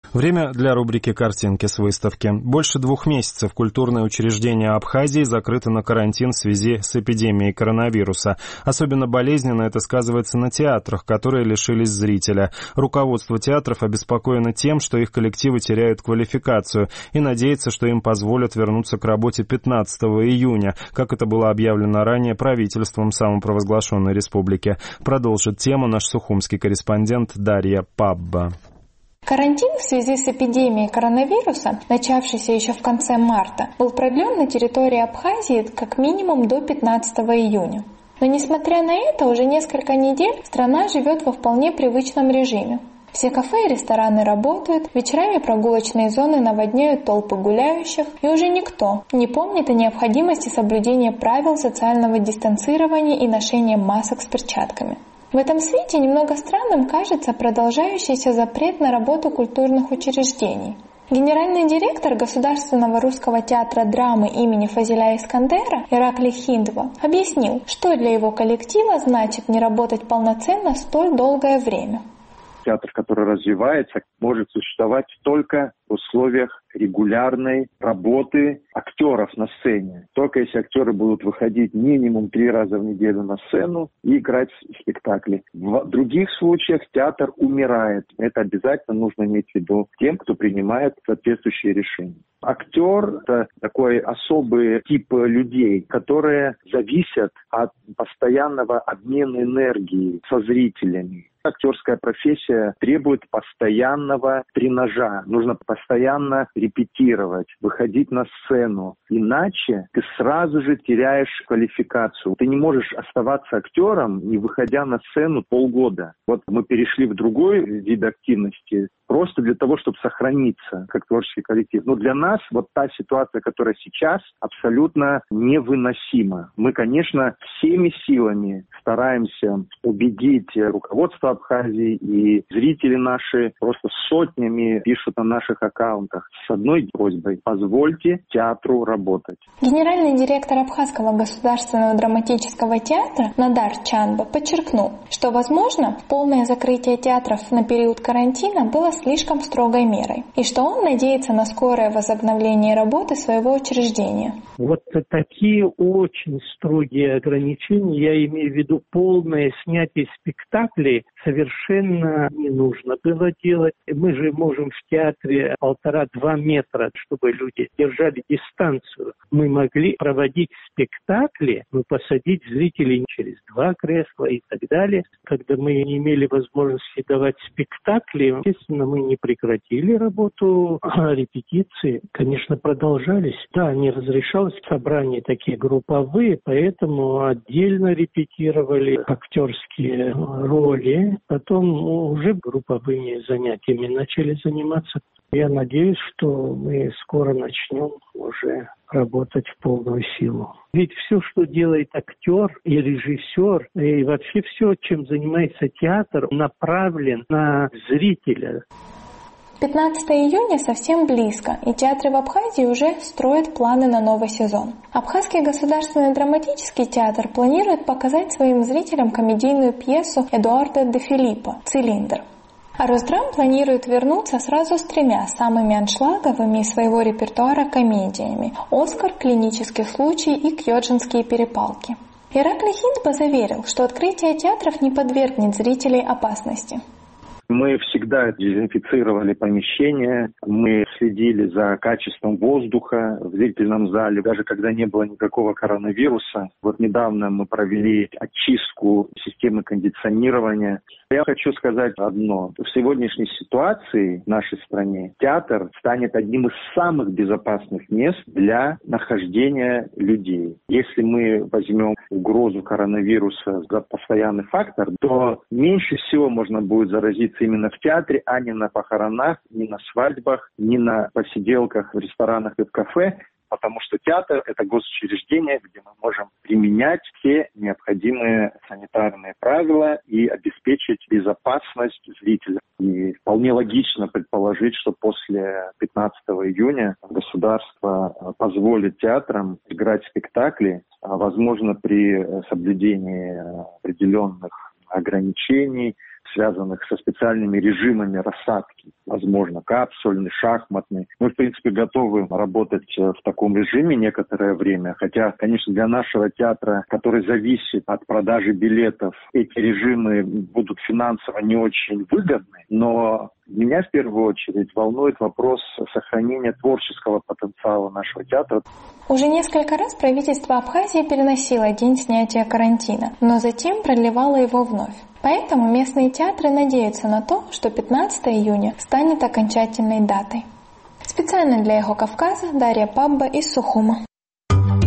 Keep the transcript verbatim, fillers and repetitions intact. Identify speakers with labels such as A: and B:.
A: Время для рубрики «Картинки с выставки». Больше двух месяцев культурные учреждения Абхазии закрыты на карантин в связи с эпидемией коронавируса. Особенно болезненно это сказывается на театрах, которые лишились зрителя. Руководство театров обеспокоено тем, что их коллективы теряют квалификацию, и надеется, что им позволят вернуться к работе пятнадцатого июня, как это было объявлено ранее правительством самопровозглашенной республики. Продолжит тему наш сухумский корреспондент Дарья Пабба.
B: Карантин в связи с эпидемией коронавируса, начавшийся еще в конце марта, был продлен на территории Абхазии как минимум до пятнадцатого июня. Но несмотря на это, уже несколько недель страна живет во вполне привычном режиме. Все кафе и рестораны работают, вечерами прогулочные зоны наводняют толпы гуляющих, и уже никто не помнит о необходимости соблюдения правил социального дистанцирования и ношения масок с перчатками. В этом свете немного странным кажется продолжающийся запрет на работу культурных учреждений. Генеральный директор Государственного русского театра драмы имени Фазиля Искандера Ираклий Хиндва объяснил, что для его коллектива значит не работать полноценно столь долгое время.
C: Театр, который развивается, может существовать только в условиях регулярной работы актеров на сцене. Только если актеры будут выходить минимум три раза в неделю на сцену и играть спектакли. В других случаях театр умирает. Это обязательно нужно иметь в виду тем, кто принимает соответствующие решения. Актер – это такой особый тип людей, которые зависят от постоянного обмена энергией со зрителями. Актерская профессия требует постоянного тренажа. Нужно постоянно репетировать, выходить на сцену. Иначе ты сразу же теряешь квалификацию. Ты не можешь оставаться актером, не выходя на сцену полгода. Вот мы перешли в другой вид активности, просто для того, чтобы сохраниться как творческий коллектив. Но для нас вот та ситуация, которая сейчас, абсолютно невыносима. Мы, конечно, всеми силами стараемся убедить руководство Абхазии, и зрители наши просто сотнями пишут на наших аккаунтах с одной просьбой: позвольте театру работать.
B: Генеральный директор Абхазского государственного драматического театра Надар Чанба подчеркнул, что, возможно, полное закрытие театров на период карантина было слишком строгой мерой, и что он надеется на скорое возобновление работы своего учреждения.
D: Вот такие очень строгие ограничения, я имею в виду полное снятие спектаклей, совершенно не нужно было делать. Мы же можем в театре полтора-два метра, чтобы люди держали дистанцию. Мы могли проводить спектакли, ну, посадить зрителей через два кресла и так далее. Когда мы не имели возможности давать спектакли, естественно, мы не прекратили работу, а репетиции, конечно, продолжались. Да, не разрешалось собрания такие групповые, поэтому отдельно репетировали актерские роли. Потом уже групповыми занятиями начали заниматься. Я надеюсь, что мы скоро начнем уже работать в полную силу. Ведь все, что делает актер и режиссер, и вообще все, чем занимается театр, направлен на зрителя.
B: пятнадцатого июня совсем близко, и театры в Абхазии уже строят планы на новый сезон. Абхазский государственный драматический театр планирует показать своим зрителям комедийную пьесу Эдуарда де Филиппо «Цилиндр». А Росдрам планирует вернуться сразу с тремя самыми аншлаговыми из своего репертуара комедиями «Оскар», «Клинический случай» и «Кьоджинские перепалки». Ираклий Хиндва заверил, что открытие театров не подвергнет зрителей опасности.
C: Мы всегда дезинфицировали помещения, мы следили за качеством воздуха в зрительном зале, даже когда не было никакого коронавируса. Вот недавно мы провели очистку системы кондиционирования. Я хочу сказать одно. В сегодняшней ситуации в нашей стране театр станет одним из самых безопасных мест для нахождения людей. Если мы возьмем угрозу коронавируса за постоянный фактор, то меньше всего можно будет заразиться именно в театре, а не на похоронах, не на свадьбах, не на посиделках в ресторанах и в кафе, потому что театр – это госучреждение, где мы можем применять все необходимые санитарные правила и обеспечить безопасность зрителя. И вполне логично предположить, что после пятнадцатого июня государство позволит театрам играть спектакли, возможно, при соблюдении определенных ограничений, связанных со специальными режимами рассадки. Возможно, капсульный, шахматный. Мы, в принципе, готовы работать в таком режиме некоторое время. Хотя, конечно, для нашего театра, который зависит от продажи билетов, эти режимы будут финансово не очень выгодны. Но меня в первую очередь волнует вопрос сохранения творческого потенциала нашего театра.
B: Уже несколько раз правительство Абхазии переносило день снятия карантина, но затем продлевало его вновь. Поэтому местные театры надеются на то, что пятнадцатого июня станет окончательной датой. Специально для Эхо Кавказа Дарья Пабба из Сухума.